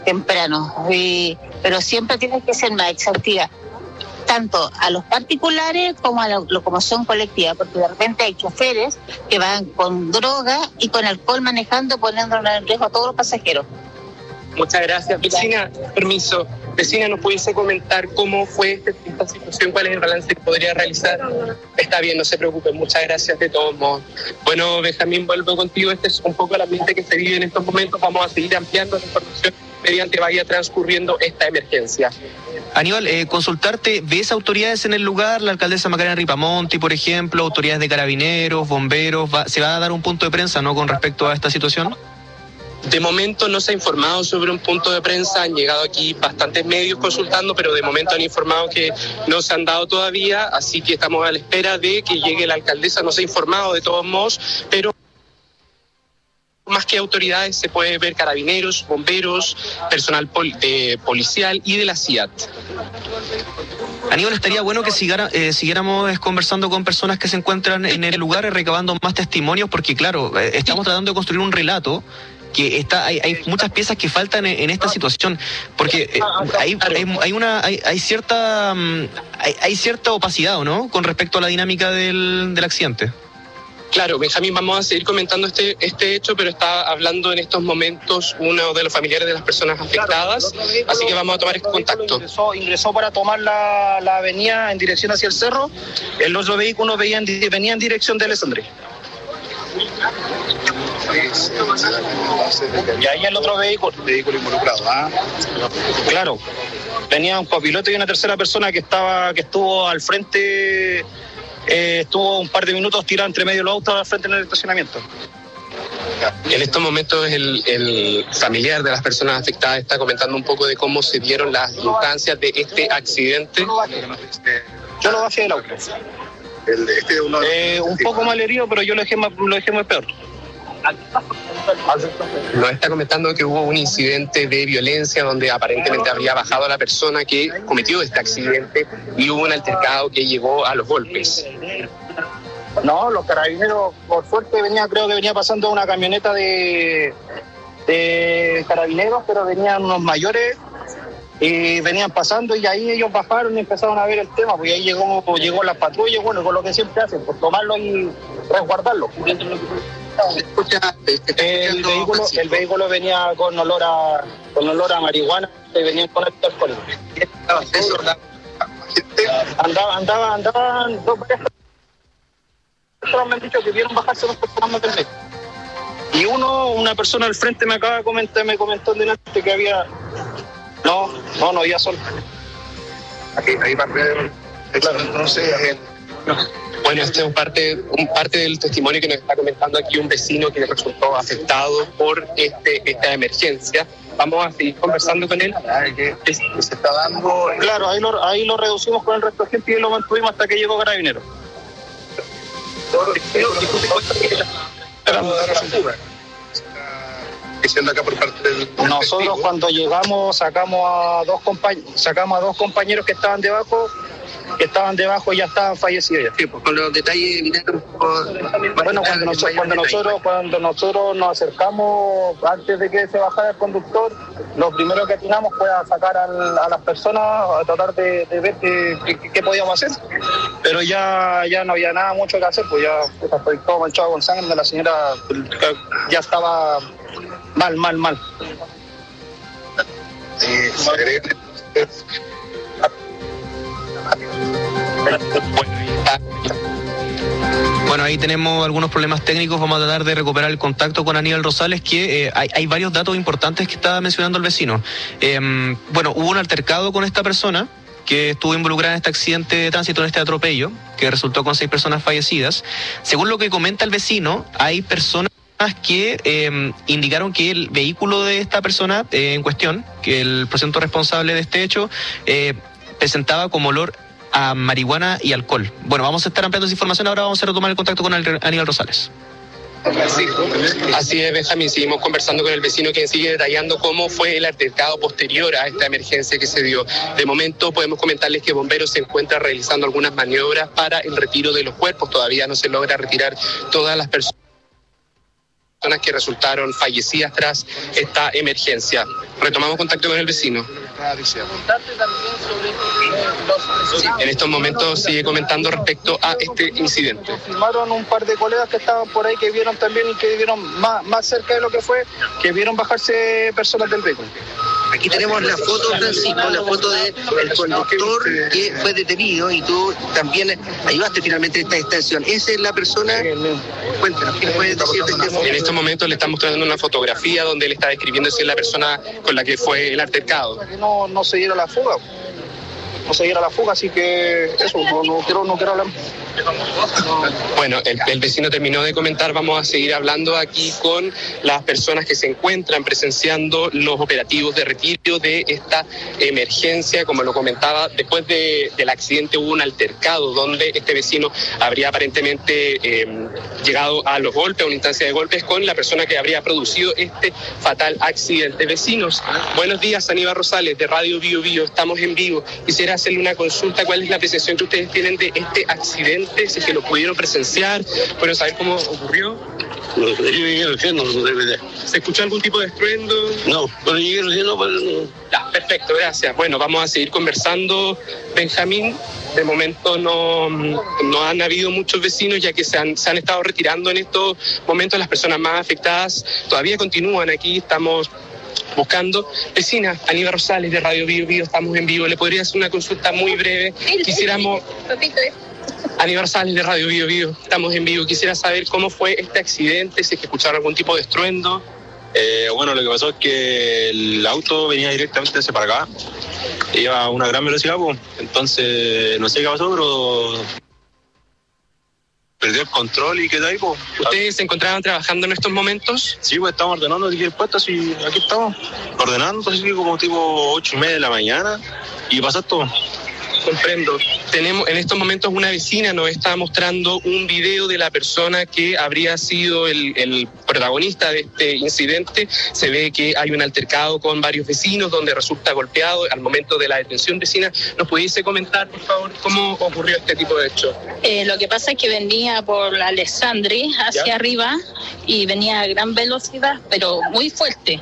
pero siempre tiene que ser más exhaustiva, tanto a los particulares como a la locomoción colectiva, porque de repente hay choferes que van con droga y con alcohol manejando, poniendo en riesgo a todos los pasajeros. Muchas gracias. Vecina, permiso. Vecina, ¿nos pudiese comentar cómo fue esta situación? ¿Cuál es el balance que podría realizar? Está bien, no se preocupe. Muchas gracias de todos modos. Bueno, Benjamín, vuelvo contigo. Este es un poco el ambiente que se vive en estos momentos. Vamos a seguir ampliando la información mediante vaya transcurriendo esta emergencia. Aníbal, consultarte, ¿ves autoridades en el lugar? La alcaldesa Macarena Ripamonti, por ejemplo, autoridades de carabineros, bomberos. ¿Se va a dar un punto de prensa, no, con respecto a esta situación? De momento no se ha informado sobre un punto de prensa, han llegado aquí bastantes medios consultando, pero de momento han informado que no se han dado todavía, así que estamos a la espera de que llegue la alcaldesa. No se ha informado de todos modos, pero más que autoridades se puede ver carabineros, bomberos, personal policial y de la CIAT. Aníbal, estaría bueno que siguiéramos conversando con personas que se encuentran en el lugar, recabando más testimonios, porque claro, estamos tratando de construir un relato que hay muchas piezas que faltan en esta situación, porque hay cierta opacidad, ¿o no?, con respecto a la dinámica del accidente. Claro, Benjamín, vamos a seguir comentando este hecho, pero está hablando en estos momentos uno de los familiares de las personas afectadas, así que vamos a tomar este contacto. Ingresó para tomar la avenida en dirección hacia el cerro. El otro vehículo venía en dirección de Alessandria. Y ahí el otro vehículo involucrado, ¿ah? Claro, venía un copiloto y una tercera persona que estuvo al frente. Estuvo un par de minutos tirado entre medio de los autos al frente en el estacionamiento. En estos momentos el familiar de las personas afectadas está comentando un poco de cómo se dieron las instancias de este accidente. Yo lo bajé del auto. Un poco mal herido, pero yo lo dejé más peor. Nos está comentando que hubo un incidente de violencia donde aparentemente habría bajado la persona que cometió este accidente y hubo un altercado que llegó a los golpes. No, los carabineros, por suerte, creo que venía pasando una camioneta de carabineros, pero venían unos mayores y venían pasando, y ahí ellos bajaron y empezaron a ver el tema, porque ahí llegó la patrulla, bueno, con lo que siempre hacen, por tomarlo y resguardarlo. El vehículo venía con olor a marihuana y venían con alcohol. Andaban dos parejas. Me han dicho que vieron bajarse dos personas más del medio. Y una persona al frente me comentó delante que había. No había sol. Ahí entonces. Bueno, este es un parte del testimonio que nos está comentando aquí un vecino que resultó afectado por esta emergencia. Vamos a seguir conversando con él. Se está dando. Claro, ahí lo reducimos con el resto de gente y lo mantuvimos hasta que llegó Carabineros. Nosotros cuando llegamos sacamos a dos compañeros que estaban debajo y ya estaban fallecidos. Sí, pues con los detalles evidentes. Bueno, cuando nosotros nos acercamos antes de que se bajara el conductor, lo primero que atinamos fue a sacar a las personas, a tratar de ver qué podíamos hacer. Pero ya no había nada mucho que hacer, pues ya estoy todo manchado con sangre de la señora, ya estaba mal. Bueno, ahí tenemos algunos problemas técnicos. Vamos a tratar de recuperar el contacto con Aníbal Rosales, que hay varios datos importantes que estaba mencionando el vecino. Bueno, hubo un altercado con esta persona que estuvo involucrada en este accidente de tránsito, en este atropello, que resultó con 6 personas fallecidas. Según lo que comenta el vecino, hay personas que indicaron que el vehículo de esta persona en cuestión, que el presunto responsable de este hecho, presentaba como olor a marihuana y alcohol. Bueno, vamos a estar ampliando esa información. Ahora vamos a retomar el contacto con Aníbal Rosales. Sí, así es, Benjamín. Seguimos conversando con el vecino, quien sigue detallando cómo fue el altercado posterior a esta emergencia que se dio. De momento podemos comentarles que bomberos se encuentran realizando algunas maniobras para el retiro de los cuerpos. Todavía no se logra retirar todas las personas que resultaron fallecidas tras esta emergencia. Retomamos contacto con el vecino. En estos momentos sigue comentando respecto a este incidente. Confirmaron un par de colegas que estaban por ahí, que vieron también y que vieron más cerca de lo que fue, que vieron bajarse personas del vehículo. Aquí tenemos la foto, Francisco, la foto del conductor que fue detenido, y tú también ayudaste finalmente en esta extensión. ¿Esa es la persona? Cuéntanos, ¿qué puedes decir de este momento? En estos momentos le estamos mostrando una fotografía donde él está describiendo si es la persona con la que fue el altercado. Que no se diera la fuga. Así que eso, no quiero hablar. Bueno, el vecino terminó de comentar, vamos a seguir hablando aquí con las personas que se encuentran presenciando los operativos de retiro de esta emergencia. Como lo comentaba, después del accidente hubo un altercado donde este vecino habría aparentemente llegado a los golpes, a una instancia de golpes con la persona que habría producido este fatal accidente. Vecinos, buenos días, Aníbal Rosales de Radio Bio Bio, estamos en vivo. Quisiera hacerle una consulta, ¿cuál es la apreciación que ustedes tienen de este accidente? Si es que lo pudieron presenciar, bueno, ¿saber cómo ocurrió? No, yo llegué recién, no tengo idea. ¿Se escuchó algún tipo de estruendo? No, pero llegué recién, no, pero no. Ya, perfecto, gracias. Bueno, vamos a seguir conversando, Benjamín. De momento no han habido muchos vecinos, ya que se han estado retirando en estos momentos. Las personas más afectadas todavía continúan aquí, estamos buscando. Vecina, Aníbal Rosales de Radio Bio Bio, estamos en vivo. ¿Le podría hacer una consulta muy breve? Quisiéramos... Aníbal Rosales de Radio Bio Bio, estamos en vivo. Quisiera saber cómo fue este accidente, si es que escucharon algún tipo de estruendo. Bueno, lo que pasó es que el auto venía directamente hacia para acá, iba a una gran velocidad, pues. Entonces no sé qué pasó, pero perdió el control y quedó ahí, pues. ¿Ustedes se encontraban trabajando en estos momentos? Sí, pues estamos ordenando aquí el puesto, así, aquí estamos, ordenando, así como tipo 8:30 de la mañana, y pasó todo. Comprendo. Tenemos en estos momentos una vecina nos está mostrando un video de la persona que habría sido el protagonista de este incidente. Se ve que hay un altercado con varios vecinos donde resulta golpeado al momento de la detención. Vecina, ¿nos pudiese comentar, por favor, cómo ocurrió este tipo de hecho? Lo que pasa es que venía por la Alessandri hacia arriba y venía a gran velocidad, pero muy fuerte.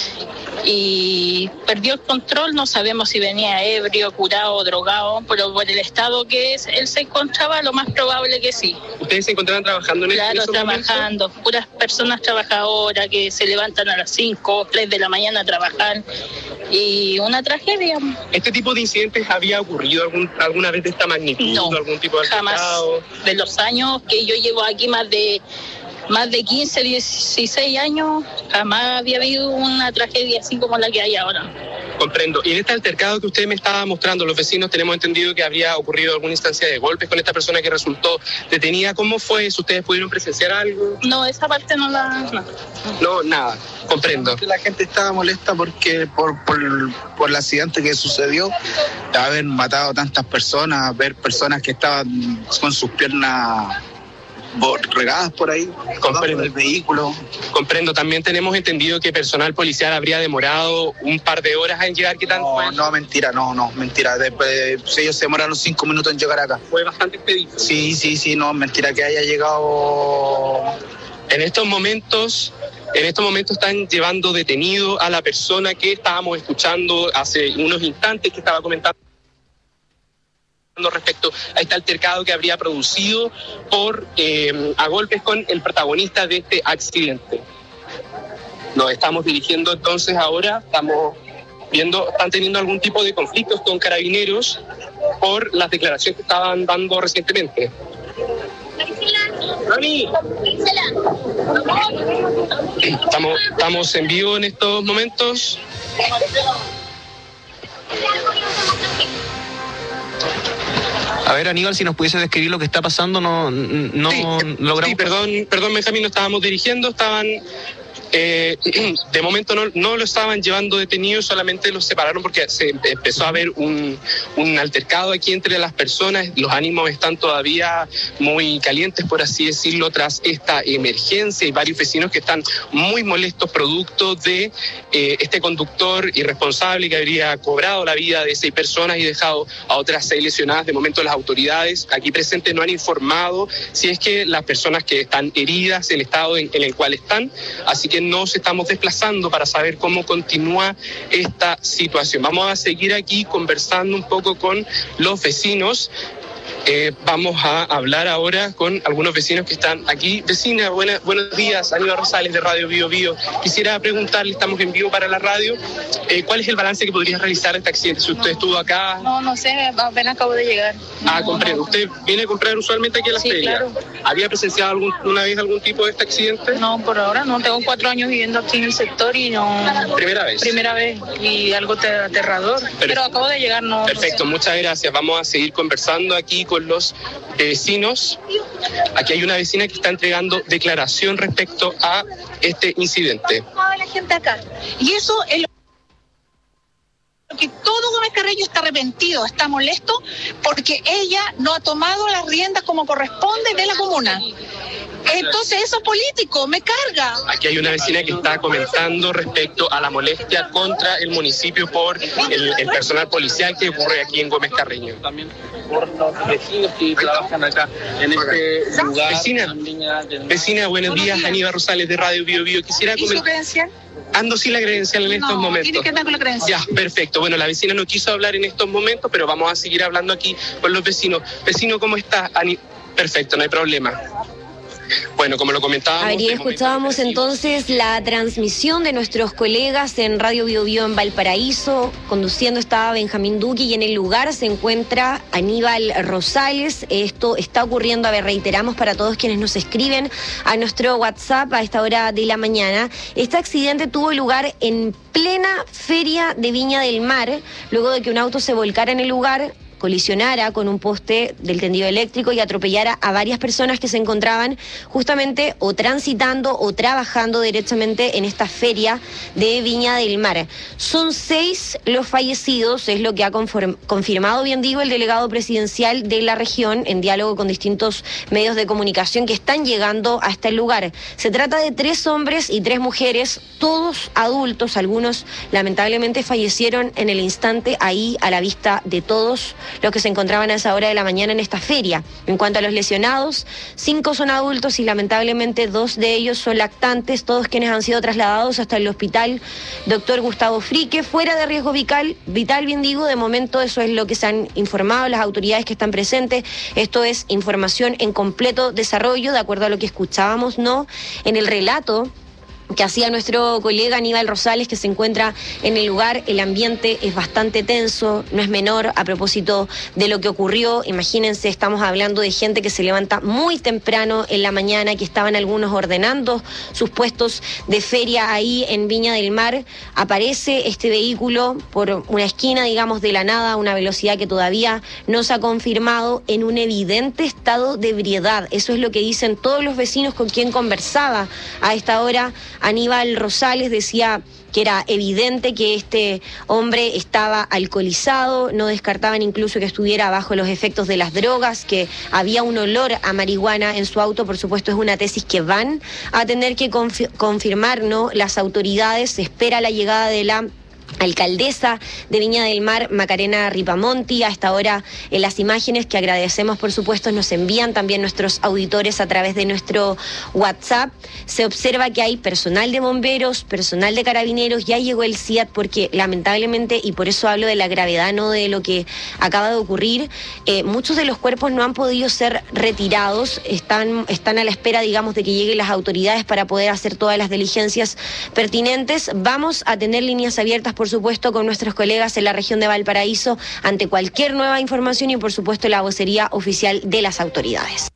Y perdió el control, no sabemos si venía ebrio, curado, drogado, pero por el estado que es, él se encontraba, lo más probable que sí. ¿Ustedes se encontraban trabajando en Claro, trabajando, puras personas trabajadoras que se levantan a las 5 o 3 de la mañana a trabajar, y una tragedia. ¿Este tipo de incidentes había ocurrido alguna vez de esta magnitud? No, ¿Algún tipo de jamás. altercado? De los años que yo llevo aquí, más de 15, 16 años, jamás había habido una tragedia así como la que hay ahora. Comprendo. Y en este altercado que usted me estaba mostrando, los vecinos tenemos entendido que había ocurrido alguna instancia de golpes con esta persona que resultó detenida. ¿Cómo fue eso? ¿Ustedes pudieron presenciar algo? No, esa parte no la... No, nada. Comprendo. La gente estaba molesta porque por el accidente que sucedió, de haber matado a tantas personas, ver personas que estaban con sus piernas regadas por ahí, comprendo el vehículo. Comprendo. También tenemos entendido que personal policial habría demorado un par de horas en llegar. ¿Qué tanto fue? No, mentira. Después, ellos se demoraron 5 minutos en llegar acá. Fue bastante expedito. Sí, no, mentira que haya llegado. En estos momentos están llevando detenido a la persona que estábamos escuchando hace unos instantes, que estaba comentando respecto a este altercado que habría producido a golpes con el protagonista de este accidente. Nos estamos dirigiendo entonces ahora, estamos viendo, están teniendo algún tipo de conflictos con carabineros por las declaraciones que estaban dando recientemente. Estamos en vivo en estos momentos. A ver, Aníbal, si nos pudiese describir lo que está pasando, no logramos... Sí, perdón, Benjamín, nos estábamos dirigiendo, estaban... de momento no lo estaban llevando detenido, solamente los separaron porque se empezó a ver un altercado aquí entre las personas. Los ánimos están todavía muy calientes, por así decirlo, tras esta emergencia. Hay varios vecinos que están muy molestos producto de este conductor irresponsable que habría cobrado la vida de 6 personas y dejado a otras 6 lesionadas. De momento las autoridades aquí presentes no han informado si es que las personas que están heridas, el estado en el cual están, así que nos estamos desplazando para saber cómo continúa esta situación. Vamos a seguir aquí conversando un poco con los vecinos. Vamos a hablar ahora con algunos vecinos que están aquí. Vecina, buenos días, Aníbal Rosales de Radio Bio Bio. Quisiera preguntarle, estamos en vivo para la radio, ¿cuál es el balance que podría realizar de este accidente? Si usted estuvo acá... No sé, apenas acabo de llegar. Comprendo. ¿Usted viene a comprar usualmente aquí a la feria? Claro. ¿Había presenciado alguna vez algún tipo de este accidente? No, por ahora no. Tengo 4 años viviendo aquí en el sector y no... ¿Primera vez? Primera vez, y algo aterrador. Pero acabo de llegar, no... Perfecto, muchas gracias. Vamos a seguir conversando aquí con con los vecinos. Aquí hay una vecina que está entregando declaración respecto a este incidente. La gente acá. Y eso es lo que todo Gómez Carreño está arrepentido, está molesto porque ella no ha tomado las riendas como corresponde de la comuna. Entonces eso político, me carga. Aquí hay una vecina que está comentando respecto a la molestia contra el municipio por el personal policial que ocurre aquí en Gómez Carreño. También por los vecinos que trabajan acá en este lugar. Vecina, buenos días, Aníbal Rosales de Radio Bio Bio. Quisiera ¿Y su credencial? Ando sin la credencial en estos momentos. Tiene que andar con la credencial. Ya, perfecto. Bueno, la vecina no quiso hablar en estos momentos, pero vamos a seguir hablando aquí con los vecinos. Vecino, ¿cómo está? Perfecto, no hay problema. Bueno, como lo comentábamos... Ayer escuchábamos entonces la transmisión de nuestros colegas en Radio Bio Bio en Valparaíso. Conduciendo estaba Benjamín Duque y en el lugar se encuentra Aníbal Rosales. Esto está ocurriendo, reiteramos para todos quienes nos escriben a nuestro WhatsApp a esta hora de la mañana. Este accidente tuvo lugar en plena feria de Viña del Mar, luego de que un auto se volcara en el lugar, colisionara con un poste del tendido eléctrico y atropellara a varias personas que se encontraban justamente o transitando o trabajando directamente en esta feria de Viña del Mar. Son 6 los fallecidos, es lo que ha confirmado, bien digo, el delegado presidencial de la región en diálogo con distintos medios de comunicación que están llegando a este lugar. Se trata de 3 hombres y 3 mujeres, todos adultos, algunos lamentablemente fallecieron en el instante ahí a la vista de todos los que se encontraban a esa hora de la mañana en esta feria. En cuanto a los lesionados, 5 son adultos y lamentablemente 2 de ellos son lactantes, todos quienes han sido trasladados hasta el hospital Dr. Gustavo Frique, fuera de riesgo vital, bien digo, de momento eso es lo que se han informado las autoridades que están presentes. Esto es información en completo desarrollo, de acuerdo a lo que escuchábamos, ¿no? En el relato que hacía nuestro colega Aníbal Rosales, que se encuentra en el lugar, el ambiente es bastante tenso, no es menor a propósito de lo que ocurrió. Imagínense, estamos hablando de gente que se levanta muy temprano en la mañana, que estaban algunos ordenando sus puestos de feria ahí en Viña del Mar. Aparece este vehículo por una esquina, digamos, de la nada, a una velocidad que todavía no se ha confirmado, en un evidente estado de ebriedad. Eso es lo que dicen todos los vecinos con quien conversaba a esta hora. Aníbal Rosales decía que era evidente que este hombre estaba alcoholizado, no descartaban incluso que estuviera bajo los efectos de las drogas, que había un olor a marihuana en su auto. Por supuesto, es una tesis que van a tener que confirmar, ¿no?, las autoridades. Se espera la llegada de la alcaldesa de Viña del Mar, Macarena Ripamonti. A esta hora, en las imágenes que agradecemos, por supuesto, nos envían también nuestros auditores a través de nuestro WhatsApp, se observa que hay personal de bomberos, personal de carabineros. Ya llegó el CIAT porque lamentablemente, y por eso hablo de la gravedad, no de lo que acaba de ocurrir, muchos de los cuerpos no han podido ser retirados, están a la espera, digamos, de que lleguen las autoridades para poder hacer todas las diligencias pertinentes. Vamos a tener líneas abiertas, por supuesto, con nuestros colegas en la región de Valparaíso ante cualquier nueva información y, por supuesto, la vocería oficial de las autoridades.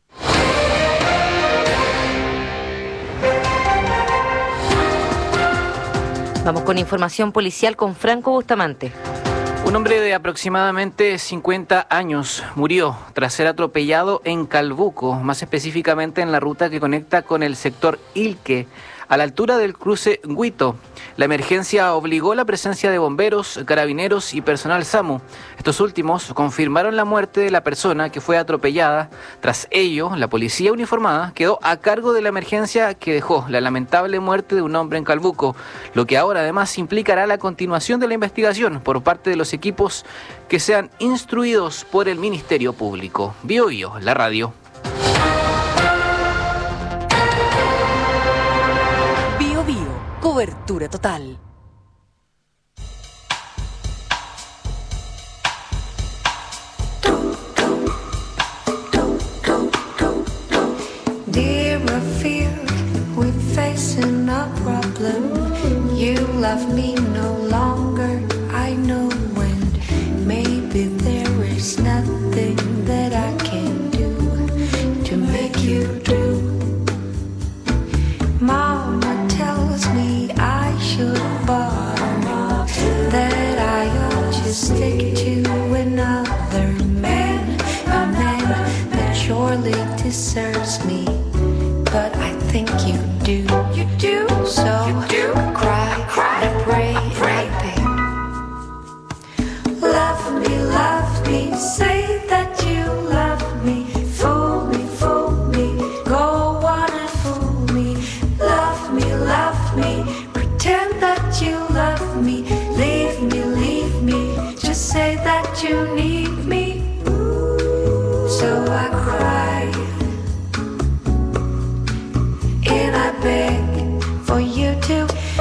Vamos con información policial con Franco Bustamante. Un hombre de aproximadamente 50 años murió tras ser atropellado en Calbuco, más específicamente en la ruta que conecta con el sector Ilque, a la altura del cruce Huito. La emergencia obligó la presencia de bomberos, carabineros y personal SAMU. Estos últimos confirmaron la muerte de la persona que fue atropellada. Tras ello, la policía uniformada quedó a cargo de la emergencia que dejó la lamentable muerte de un hombre en Calbuco, lo que ahora además implicará la continuación de la investigación por parte de los equipos que sean instruidos por el Ministerio Público. Bio Bio, la radio. Cobertura total. Dear, I feel we're facing a problem. You love me no longer, I know when. Maybe there is nothing that I can do to make you do. Mama tells me I should bother, that I ought to stick to another man, a man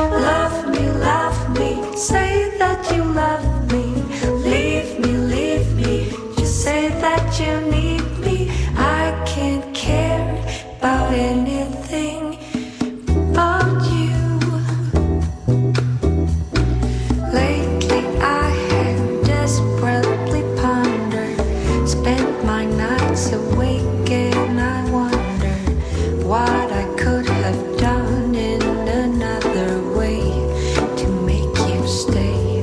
Love me, say that you love me. Leave me, just say that you need me. I can't care about anything but you. Lately I have desperately pondered, spent my nights awake and I wonder what I could have done in another way to make you stay.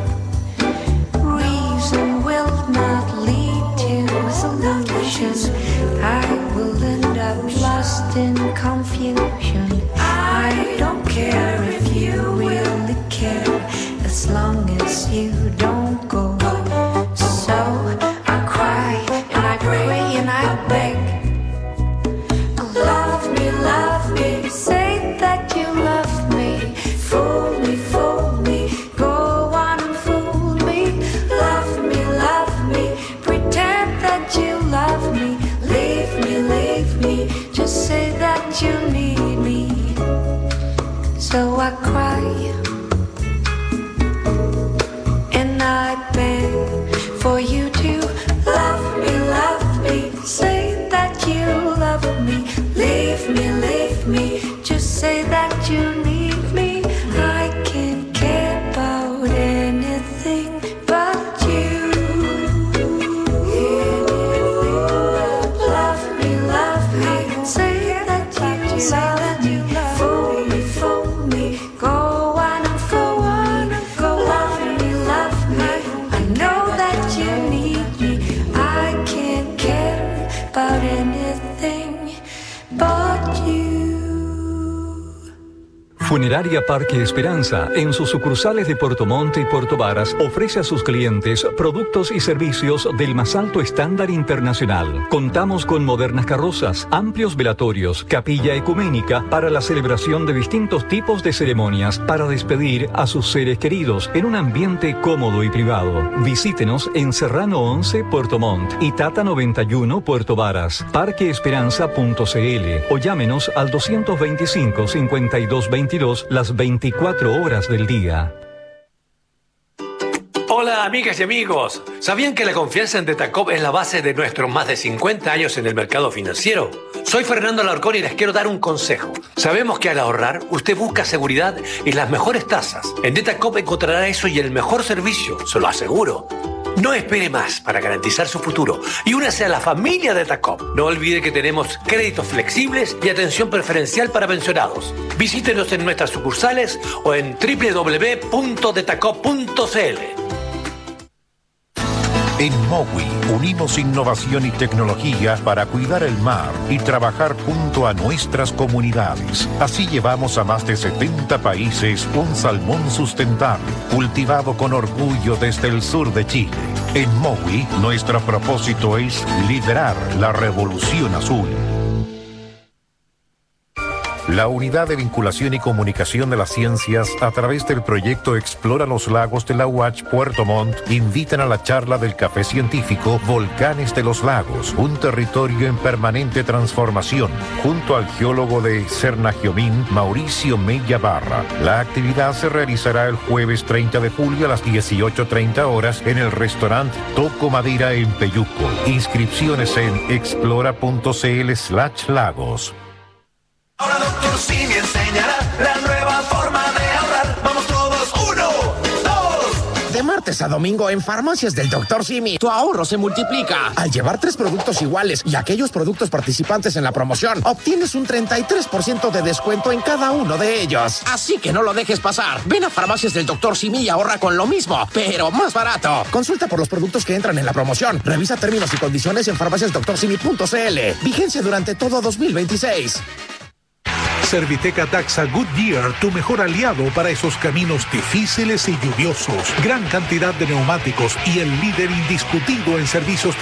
Reason will not lead to solutions. I will end up lost in confusion. I don't care if you really care, as long as you don't go. So I cry and I pray and I beg. Love me, say that you love me. Fool me, go on and fool me. Love me, pretend that you love me. Leave me, just say that you need me. So I cry and I beg for you to love me, say that you love me. Leave me, just say that you need me. I can't care about anything but you. Love me, say that you love me. Fool me, go on and go. Love me, I know that you need me. I can't care about anything but you. Funeraria Parque Esperanza, en sus sucursales de Puerto Montt y Puerto Varas, ofrece a sus clientes productos y servicios del más alto estándar internacional. Contamos con modernas carrozas, amplios velatorios, capilla ecuménica para la celebración de distintos tipos de ceremonias para despedir a sus seres queridos en un ambiente cómodo y privado. Visítenos en Serrano 11, Puerto Montt y Tata 91, Puerto Varas. Parqueesperanza.cl o llámenos al 225-5222 las 24 horas del día. Hola amigas y amigos, ¿sabían que la confianza en Detacop es la base de nuestros más de 50 años en el mercado financiero? Soy Fernando Alarcón y les quiero dar un consejo. Sabemos que al ahorrar usted busca seguridad y las mejores tasas. En Detacop encontrará eso y el mejor servicio, se lo aseguro. No espere más para garantizar su futuro y únase a la familia de Detacop. No olvide que tenemos créditos flexibles y atención preferencial para pensionados. Visítenos en nuestras sucursales o en www.detacop.cl. En Mowi unimos innovación y tecnología para cuidar el mar y trabajar junto a nuestras comunidades. Así llevamos a más de 70 países un salmón sustentable, cultivado con orgullo desde el sur de Chile. En Mowi, nuestro propósito es liderar la revolución azul. La Unidad de Vinculación y Comunicación de las Ciencias, a través del proyecto Explora los Lagos de la UACH Puerto Montt, invitan a la charla del Café Científico Volcanes de los Lagos, un territorio en permanente transformación, junto al geólogo de Cernagiomín, Mauricio Mella Barra. La actividad se realizará el jueves 30 de julio a las 18:30 horas en el restaurante Toco Madera en Peyuco. Inscripciones en explora.cl/lagos. Ahora Dr. Simi enseñará la nueva forma de ahorrar. Vamos todos, 1, 2. De martes a domingo en Farmacias del Dr. Simi, tu ahorro se multiplica. Al llevar 3 productos iguales y aquellos productos participantes en la promoción, obtienes un 33% de descuento en cada uno de ellos. Así que no lo dejes pasar. Ven a Farmacias del Dr. Simi y ahorra con lo mismo, pero más barato. Consulta por los productos que entran en la promoción. Revisa términos y condiciones en farmaciasdrcimi.cl. Vigencia durante todo 2026. Serviteca Taxa Goodyear, tu mejor aliado para esos caminos difíciles y lluviosos. Gran cantidad de neumáticos y el líder indiscutido en servicios